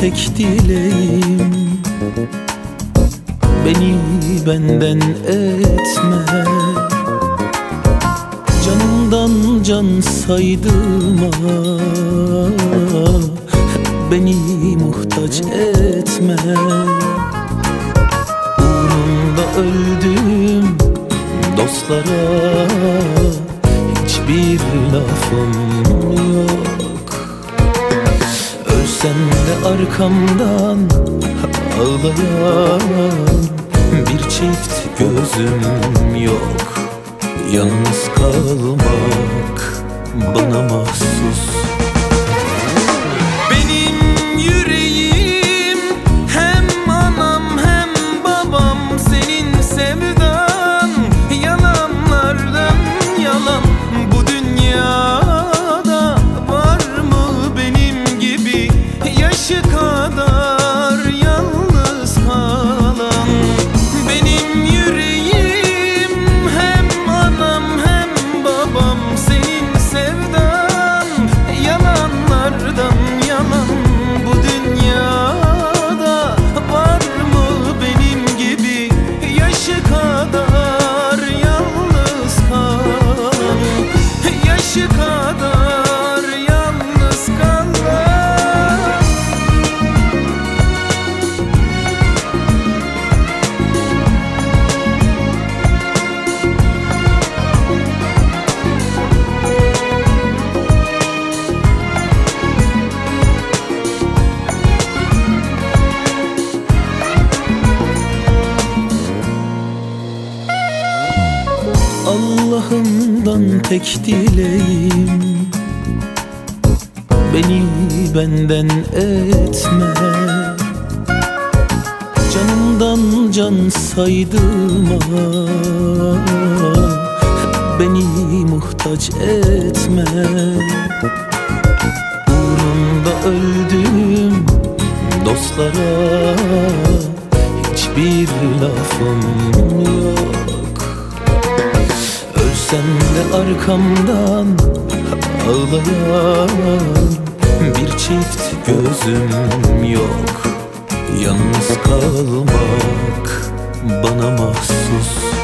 tek dileğim, beni benden etme. Canımdan can saydıma beni muhtaç etme. Uğrunda öldüm dostlara, hiçbir lafım yok. Ölsem de arkamdan ağlayan bir çift gözüm yok. Yalnız kalmak bana mahsus. Benim yüreğim hem anam hem babam, senin sevdan yalanlardan yalan. Bu dünyada var mı benim gibi yaşı kadar yalnız kalan? Benim yüreğim hem anam hem babam, senin sevdan yalanlardan yalan. Bu dünyada var mı benim gibi yaşı kadar yalnız kalan? Yaşı kadar yalnız kalan. Allah'ımdan tek dileğim, beni benden etme. Canımdan can saydıma beni muhtaç etme. Uğrunda öldüm dostlara, hiçbir lafım yok. Ölsem de arkamdan ağlayan bir çift gözüm yok. Yalnız kalmak bana mahsus.